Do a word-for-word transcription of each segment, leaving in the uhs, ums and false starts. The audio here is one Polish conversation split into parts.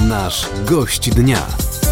Nasz gość dnia.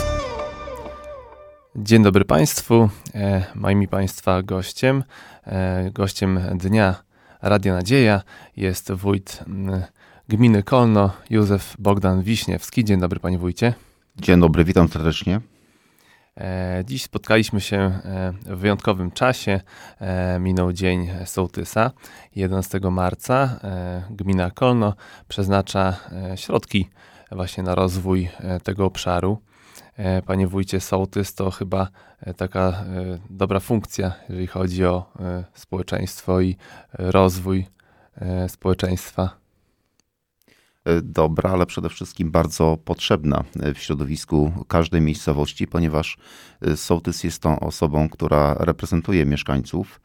Dzień dobry Państwu. E, moim i Państwa gościem, e, gościem dnia Radia Nadzieja jest wójt m, gminy Kolno, Józef Bogdan Wiśniewski. Dzień dobry Panie Wójcie. Dzień dobry, witam serdecznie. E, dziś spotkaliśmy się e, w wyjątkowym czasie. E, minął Dzień Sołtysa. jedenastego marca e, gmina Kolno przeznacza e, środki właśnie na rozwój e, tego obszaru. E, Panie Wójcie, sołtys to chyba e, taka e, dobra funkcja, jeżeli chodzi o e, społeczeństwo i e, rozwój e, społeczeństwa. Dobra, ale przede wszystkim bardzo potrzebna w środowisku każdej miejscowości, ponieważ sołtys jest tą osobą, która reprezentuje mieszkańców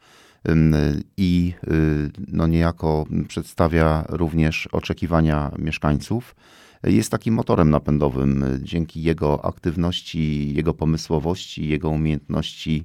i no niejako przedstawia również oczekiwania mieszkańców. Jest takim motorem napędowym. Dzięki jego aktywności, jego pomysłowości, jego umiejętności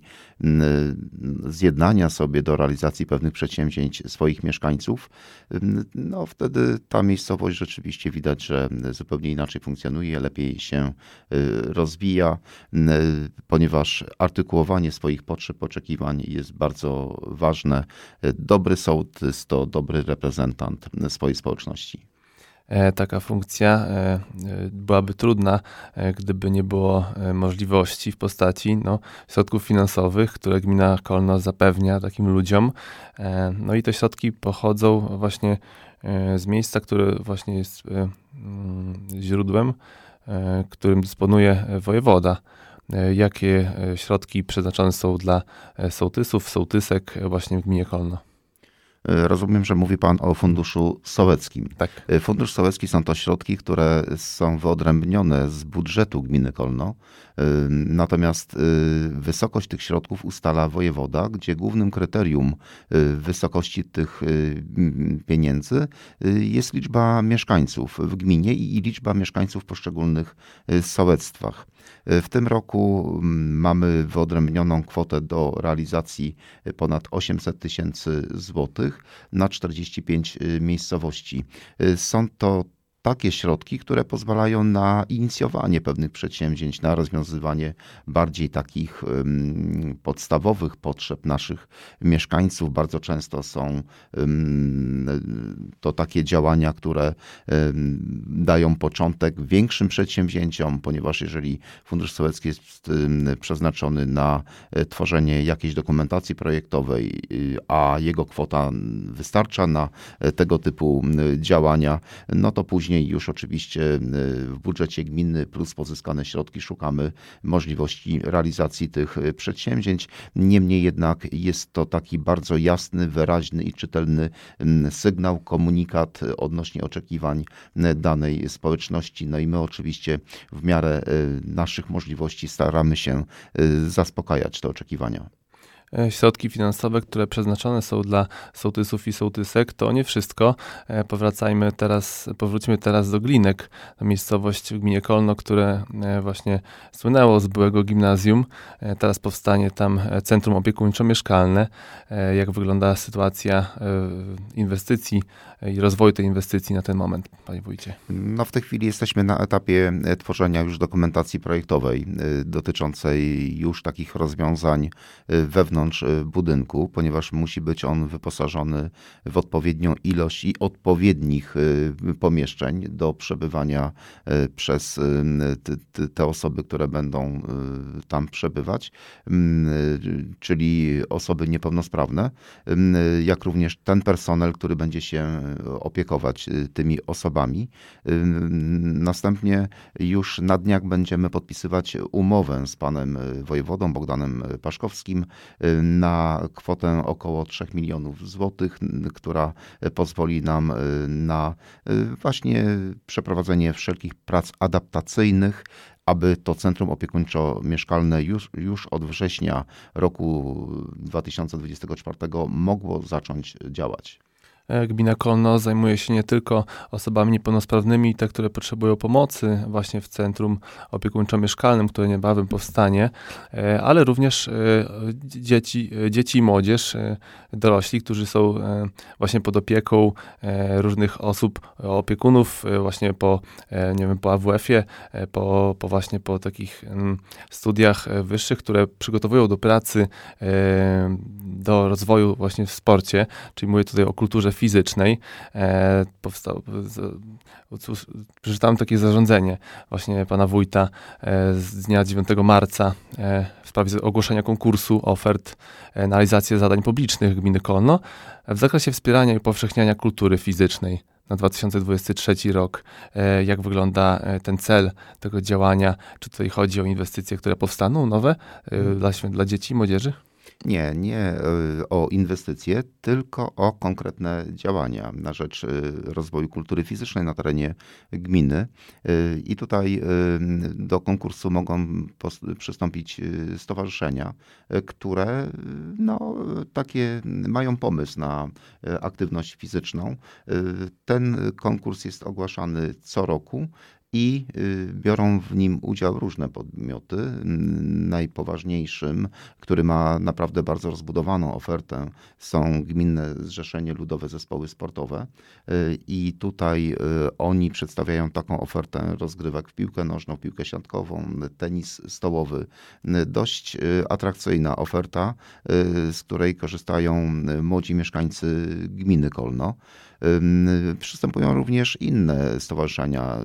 zjednania sobie do realizacji pewnych przedsięwzięć swoich mieszkańców, no wtedy ta miejscowość rzeczywiście widać, że zupełnie inaczej funkcjonuje, lepiej się rozwija, ponieważ artykułowanie swoich potrzeb, oczekiwań jest bardzo ważne. Dobry sołtys to dobry reprezentant swojej społeczności. Taka funkcja byłaby trudna, gdyby nie było możliwości w postaci no, środków finansowych, które gmina Kolno zapewnia takim ludziom. No i te środki pochodzą właśnie z miejsca, które właśnie jest źródłem, którym dysponuje wojewoda. Jakie środki przeznaczone są dla sołtysów, sołtysek właśnie w gminie Kolno? Rozumiem, że mówi pan o Funduszu Sołeckim. Tak. Fundusz Sołecki są to środki, które są wyodrębnione z budżetu gminy Kolno. Natomiast wysokość tych środków ustala wojewoda, gdzie głównym kryterium wysokości tych pieniędzy jest liczba mieszkańców w gminie i liczba mieszkańców w poszczególnych sołectwach. W tym roku mamy wyodrębnioną kwotę do realizacji ponad osiemset tysięcy złotych na czterdzieści pięć miejscowości. Są to takie środki, które pozwalają na inicjowanie pewnych przedsięwzięć, na rozwiązywanie bardziej takich um, podstawowych potrzeb naszych mieszkańców. Bardzo często są um, to takie działania, które um, dają początek większym przedsięwzięciom, ponieważ jeżeli Fundusz Sołecki jest um, przeznaczony na tworzenie jakiejś dokumentacji projektowej, a jego kwota wystarcza na tego typu działania, no to później już oczywiście w budżecie gminy plus pozyskane środki szukamy możliwości realizacji tych przedsięwzięć. Niemniej jednak jest to taki bardzo jasny, wyraźny i czytelny sygnał, komunikat odnośnie oczekiwań danej społeczności. No i my oczywiście w miarę naszych możliwości staramy się zaspokajać te oczekiwania. Środki finansowe, które przeznaczone są dla sołtysów i sołtysek, to nie wszystko. Powracajmy teraz, powróćmy teraz do Glinek, miejscowość w gminie Kolno, które właśnie słynęło z byłego gimnazjum. Teraz powstanie tam centrum opiekuńczo-mieszkalne. Jak wygląda sytuacja inwestycji i rozwoju tej inwestycji na ten moment, panie wójcie? No w tej chwili jesteśmy na etapie tworzenia już dokumentacji projektowej dotyczącej już takich rozwiązań wewnątrz budynku, ponieważ musi być on wyposażony w odpowiednią ilość i odpowiednich pomieszczeń do przebywania przez te osoby, które będą tam przebywać, czyli osoby niepełnosprawne, jak również ten personel, który będzie się opiekować tymi osobami. Następnie już na dniach będziemy podpisywać umowę z panem wojewodą Bogdanem Paszkowskim na kwotę około trzech milionów złotych, która pozwoli nam na właśnie przeprowadzenie wszelkich prac adaptacyjnych, aby to centrum opiekuńczo-mieszkalne już, już od września roku dwa tysiące dwudziestego czwartego mogło zacząć działać. Gmina Kolno zajmuje się nie tylko osobami niepełnosprawnymi, te, które potrzebują pomocy właśnie w centrum opiekuńczo-mieszkalnym, które niebawem powstanie, ale również dzieci, dzieci i młodzież, dorośli, którzy są właśnie pod opieką różnych osób, opiekunów właśnie po, nie wiem, po A W F-ie, po, po właśnie po takich studiach wyższych, które przygotowują do pracy, do rozwoju właśnie w sporcie, czyli mówię tutaj o kulturze fizycznej. E, powstał, z, z, przeczytałem takie zarządzenie właśnie pana wójta e, z dnia dziewiątego marca e, w sprawie ogłoszenia konkursu ofert e, na realizację zadań publicznych gminy Kolno w zakresie wspierania i upowszechniania kultury fizycznej na dwa tysiące dwudziesty trzeci rok. E, jak wygląda e, ten cel tego działania? Czy tutaj chodzi o inwestycje, które powstaną nowe e, dla, dla dzieci i młodzieży? Nie, nie o inwestycje, tylko o konkretne działania na rzecz rozwoju kultury fizycznej na terenie gminy. I tutaj do konkursu mogą przystąpić stowarzyszenia, które no, takie mają pomysł na aktywność fizyczną. Ten konkurs jest ogłaszany co roku. I biorą w nim udział różne podmioty. Najpoważniejszym, który ma naprawdę bardzo rozbudowaną ofertę, są Gminne Zrzeszenie Ludowe Zespoły Sportowe. I tutaj oni przedstawiają taką ofertę rozgrywek w piłkę nożną, piłkę siatkową, tenis stołowy. Dość atrakcyjna oferta, z której korzystają młodzi mieszkańcy gminy Kolno. Przystępują również inne stowarzyszenia,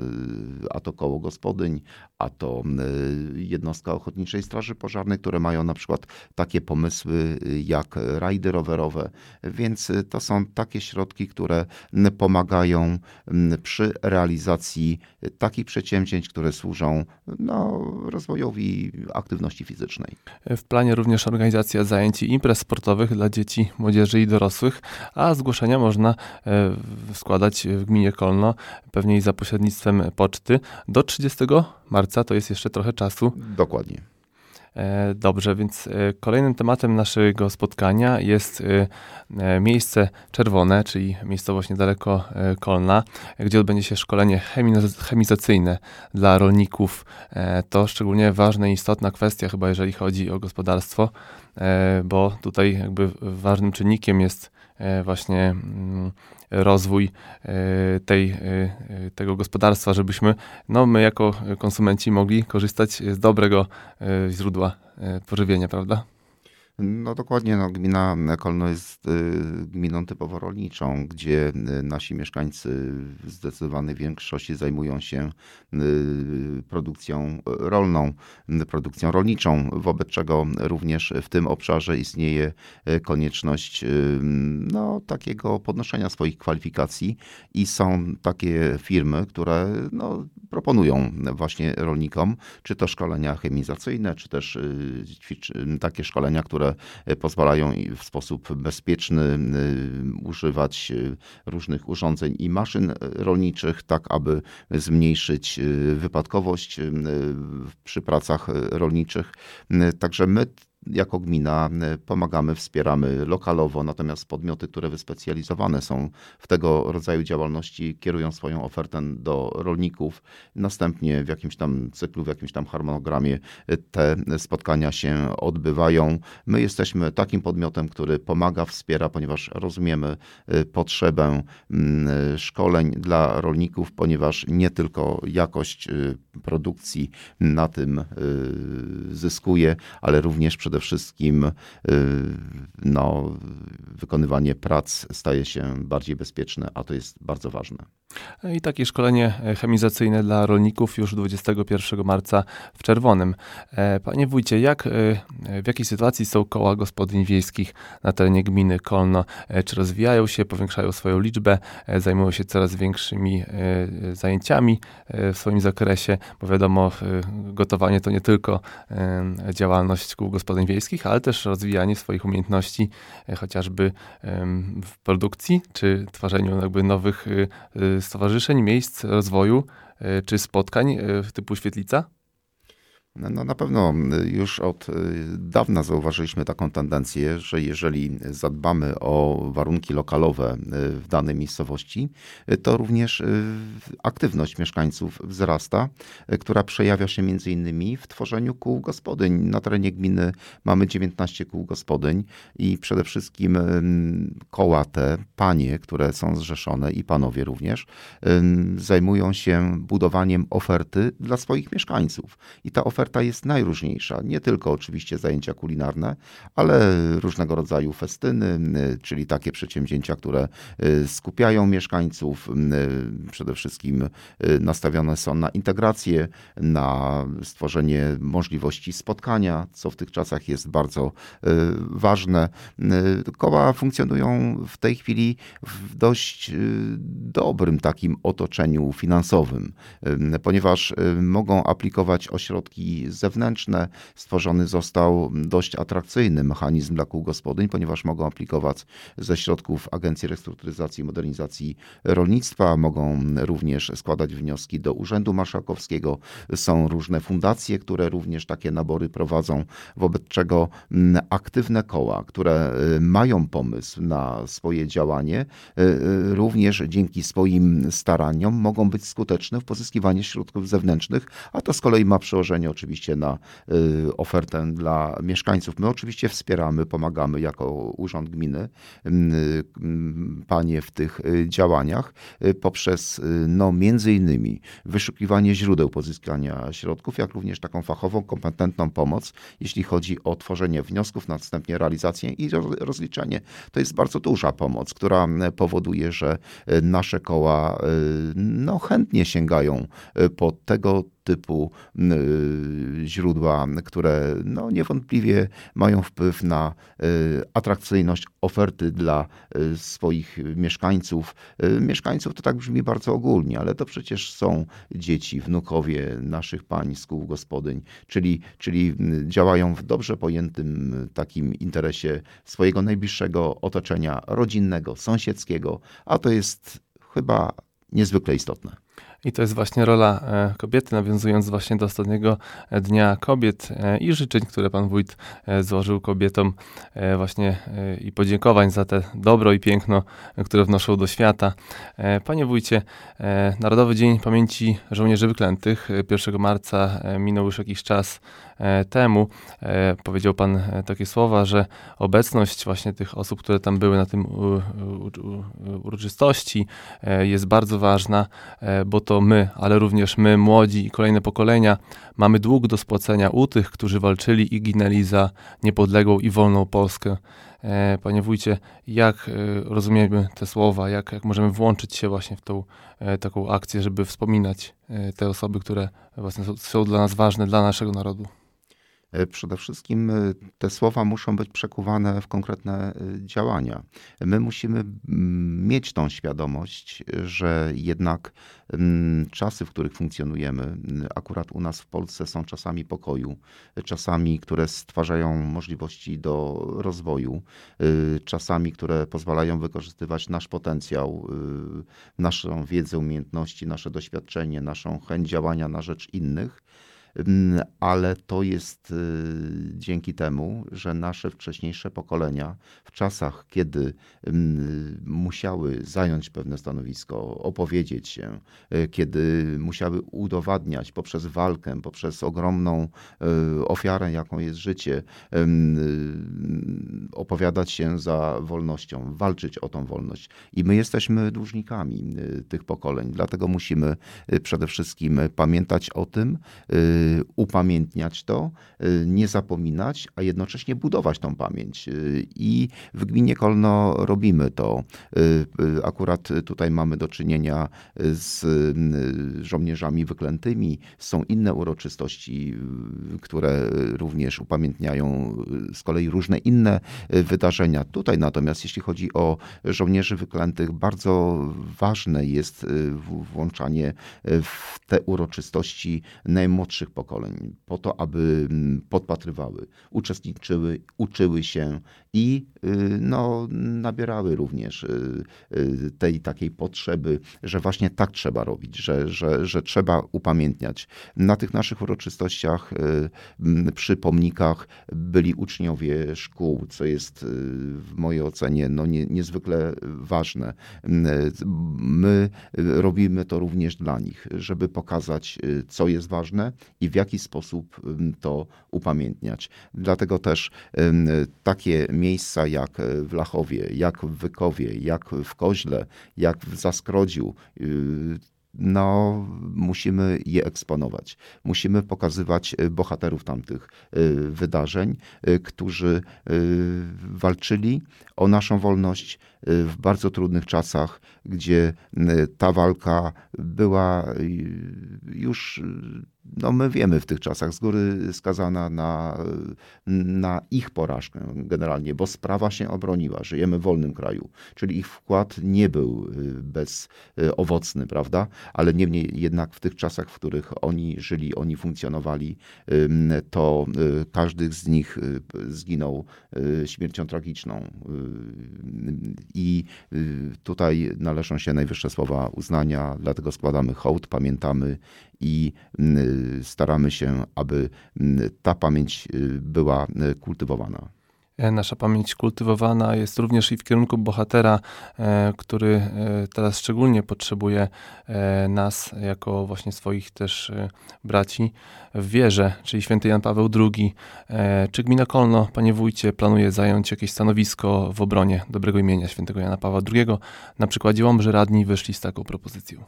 a to koło gospodyń, a to jednostka Ochotniczej Straży Pożarnej, które mają na przykład takie pomysły jak rajdy rowerowe, więc to są takie środki, które pomagają przy realizacji takich przedsięwzięć, które służą no, rozwojowi aktywności fizycznej. W planie również organizacja zajęć i imprez sportowych dla dzieci, młodzieży i dorosłych, a zgłoszenia można składać w gminie Kolno, pewnie i za pośrednictwem poczty, do trzydziestego marca, to jest jeszcze trochę czasu. Dokładnie. Dobrze, więc kolejnym tematem naszego spotkania jest miejsce czerwone, czyli miejscowość niedaleko Kolna, gdzie odbędzie się szkolenie chemizacyjne dla rolników. To szczególnie ważna i istotna kwestia chyba, jeżeli chodzi o gospodarstwo, bo tutaj jakby ważnym czynnikiem jest właśnie rozwój tej, tego gospodarstwa, żebyśmy no, my jako konsumenci mogli korzystać z dobrego źródła pożywienia, prawda? No dokładnie, no, gmina Kolno jest gminą typowo rolniczą, gdzie nasi mieszkańcy w zdecydowanej większości zajmują się produkcją rolną, produkcją rolniczą, wobec czego również w tym obszarze istnieje konieczność no, takiego podnoszenia swoich kwalifikacji i są takie firmy, które no, proponują właśnie rolnikom, czy to szkolenia chemizacyjne, czy też takie szkolenia, które pozwalają w sposób bezpieczny używać różnych urządzeń i maszyn rolniczych, tak aby zmniejszyć wypadkowość przy pracach rolniczych. Także my jako gmina pomagamy, wspieramy lokalowo, natomiast podmioty, które wyspecjalizowane są w tego rodzaju działalności, kierują swoją ofertę do rolników. Następnie w jakimś tam cyklu, w jakimś tam harmonogramie te spotkania się odbywają. My jesteśmy takim podmiotem, który pomaga, wspiera, ponieważ rozumiemy potrzebę szkoleń dla rolników, ponieważ nie tylko jakość produkcji na tym zyskuje, ale również przede wszystkim no, wykonywanie prac staje się bardziej bezpieczne, a to jest bardzo ważne. I takie szkolenie chemizacyjne dla rolników już dwudziestego pierwszego marca w Czerwonym. Panie wójcie, jak, w jakiej sytuacji są koła gospodyń wiejskich na terenie gminy Kolno? Czy rozwijają się, powiększają swoją liczbę, zajmują się coraz większymi zajęciami w swoim zakresie? Bo wiadomo, gotowanie to nie tylko działalność kół gospodyń wiejskich, ale też rozwijanie swoich umiejętności, chociażby w produkcji, czy tworzeniu jakby nowych stowarzyszeń, miejsc rozwoju, czy spotkań typu Świetlica? No na pewno już od dawna zauważyliśmy taką tendencję, że jeżeli zadbamy o warunki lokalowe w danej miejscowości, to również aktywność mieszkańców wzrasta, która przejawia się między innymi w tworzeniu kół gospodyń. Na terenie gminy mamy dziewiętnaście kół gospodyń i przede wszystkim koła te, panie, które są zrzeszone i panowie również, zajmują się budowaniem oferty dla swoich mieszkańców. I ta oferta Oferta jest najróżniejsza. Nie tylko oczywiście zajęcia kulinarne, ale różnego rodzaju festyny, czyli takie przedsięwzięcia, które skupiają mieszkańców. Przede wszystkim nastawione są na integrację, na stworzenie możliwości spotkania, co w tych czasach jest bardzo ważne. Koła funkcjonują w tej chwili w dość dobrym takim otoczeniu finansowym, ponieważ mogą aplikować ośrodki zewnętrzne. Stworzony został dość atrakcyjny mechanizm dla kół gospodyń, ponieważ mogą aplikować ze środków Agencji Restrukturyzacji i Modernizacji Rolnictwa, mogą również składać wnioski do Urzędu Marszałkowskiego. Są różne fundacje, które również takie nabory prowadzą, wobec czego aktywne koła, które mają pomysł na swoje działanie, również dzięki swoim staraniom mogą być skuteczne w pozyskiwaniu środków zewnętrznych, a to z kolei ma przełożenie oczywiście na ofertę dla mieszkańców. My oczywiście wspieramy, pomagamy jako Urząd Gminy, panie w tych działaniach poprzez no, między innymi wyszukiwanie źródeł pozyskania środków, jak również taką fachową, kompetentną pomoc, jeśli chodzi o tworzenie wniosków, następnie realizację i rozliczenie. To jest bardzo duża pomoc, która powoduje, że nasze koła no, chętnie sięgają po tego typu źródła, które no, niewątpliwie mają wpływ na atrakcyjność oferty dla swoich mieszkańców. Mieszkańców to tak brzmi bardzo ogólnie, ale to przecież są dzieci, wnukowie naszych pań z kół gospodyń, czyli, czyli działają w dobrze pojętym takim interesie swojego najbliższego otoczenia rodzinnego, sąsiedzkiego, a to jest chyba niezwykle istotne. I to jest właśnie rola kobiety, nawiązując właśnie do ostatniego Dnia Kobiet i życzeń, które pan wójt złożył kobietom właśnie i podziękowań za te dobro i piękno, które wnoszą do świata. Panie wójcie, Narodowy Dzień Pamięci Żołnierzy Wyklętych pierwszego marca minął już jakiś czas temu. Powiedział pan takie słowa, że obecność właśnie tych osób, które tam były na tym uroczystości jest bardzo ważna, bo to my, ale również my, młodzi i kolejne pokolenia, mamy dług do spłacenia u tych, którzy walczyli i ginęli za niepodległą i wolną Polskę. Panie wójcie, jak rozumiemy te słowa, jak, jak możemy włączyć się właśnie w tą taką akcję, żeby wspominać te osoby, które właśnie są, są dla nas ważne, dla naszego narodu? Przede wszystkim te słowa muszą być przekuwane w konkretne działania. My musimy mieć tą świadomość, że jednak czasy, w których funkcjonujemy, akurat u nas w Polsce są czasami pokoju, czasami, które stwarzają możliwości do rozwoju, czasami, które pozwalają wykorzystywać nasz potencjał, naszą wiedzę, umiejętności, nasze doświadczenie, naszą chęć działania na rzecz innych. Ale to jest dzięki temu, że nasze wcześniejsze pokolenia w czasach, kiedy musiały zająć pewne stanowisko, opowiedzieć się, kiedy musiały udowadniać poprzez walkę, poprzez ogromną ofiarę, jaką jest życie, opowiadać się za wolnością, walczyć o tą wolność. I my jesteśmy dłużnikami tych pokoleń, dlatego musimy przede wszystkim pamiętać o tym, upamiętniać to, nie zapominać, a jednocześnie budować tą pamięć. I w gminie Kolno robimy to. Akurat tutaj mamy do czynienia z żołnierzami wyklętymi. Są inne uroczystości, które również upamiętniają z kolei różne inne wydarzenia. Tutaj natomiast, jeśli chodzi o żołnierzy wyklętych, bardzo ważne jest włączanie w te uroczystości najmłodszych młodych pokoleń, po to, aby podpatrywały, uczestniczyły, uczyły się i no, nabierały również tej takiej potrzeby, że właśnie tak trzeba robić, że, że, że trzeba upamiętniać. Na tych naszych uroczystościach przy pomnikach byli uczniowie szkół, co jest w mojej ocenie no, nie, niezwykle ważne. My robimy to również dla nich, żeby pokazać, co jest ważne i w jaki sposób to upamiętniać. Dlatego też takie miejsca jak w Lachowie, jak w Wykowie, jak w Koźle, jak w Zaskrodziu, no, musimy je eksponować. Musimy pokazywać bohaterów tamtych wydarzeń, którzy walczyli o naszą wolność w bardzo trudnych czasach, gdzie ta walka była już, no my wiemy w tych czasach, z góry skazana na, na ich porażkę generalnie, bo sprawa się obroniła. Żyjemy w wolnym kraju, czyli ich wkład nie był bezowocny, prawda? Ale niemniej jednak w tych czasach, w których oni żyli, oni funkcjonowali, to każdy z nich zginął śmiercią tragiczną. I tutaj należą się najwyższe słowa uznania, dlatego składamy hołd, pamiętamy i staramy się, aby ta pamięć była kultywowana. Nasza pamięć kultywowana jest również i w kierunku bohatera, który teraz szczególnie potrzebuje nas jako właśnie swoich też braci w wierze, czyli święty Jan Paweł drugi. Czy gmina Kolno, panie wójcie, planuje zająć jakieś stanowisko w obronie dobrego imienia świętego Jana Pawła drugiego? Na przykładzie Łomży radni wyszli z taką propozycją.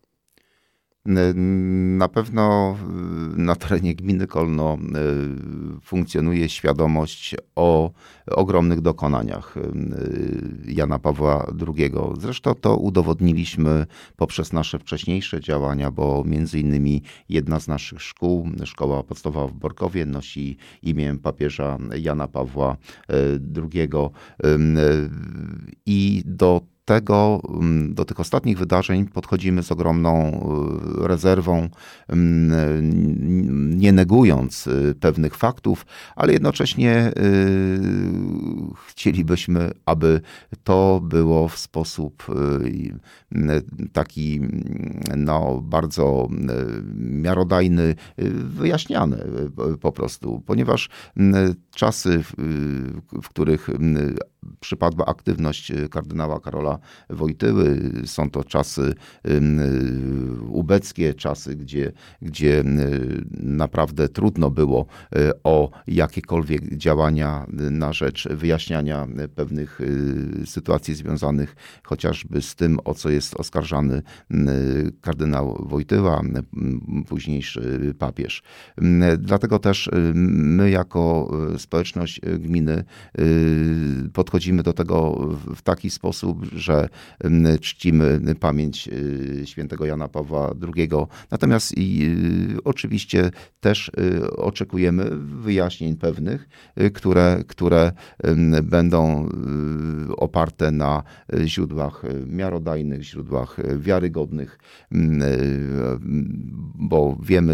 Na pewno na terenie gminy Kolno funkcjonuje świadomość o ogromnych dokonaniach Jana Pawła drugiego. Zresztą to udowodniliśmy poprzez nasze wcześniejsze działania, bo między innymi jedna z naszych szkół, szkoła podstawowa w Borkowie, nosi imię papieża Jana Pawła drugiego i do tego, do tych ostatnich wydarzeń podchodzimy z ogromną rezerwą, nie negując pewnych faktów, ale jednocześnie chcielibyśmy, aby to było w sposób taki no, bardzo miarodajny wyjaśniane po prostu, ponieważ czasy, w których przypadła aktywność kardynała Karola Wojtyły. Są to czasy ubeckie, czasy, gdzie, gdzie naprawdę trudno było o jakiekolwiek działania na rzecz wyjaśniania pewnych sytuacji związanych chociażby z tym, o co jest oskarżany kardynał Wojtyła, późniejszy papież. Dlatego też my jako społeczność gminy podchodzimy do tego w taki sposób, że czcimy pamięć świętego Jana Pawła drugiego. Natomiast i oczywiście też oczekujemy wyjaśnień pewnych, które, które będą oparte na źródłach miarodajnych, źródłach wiarygodnych, bo wiemy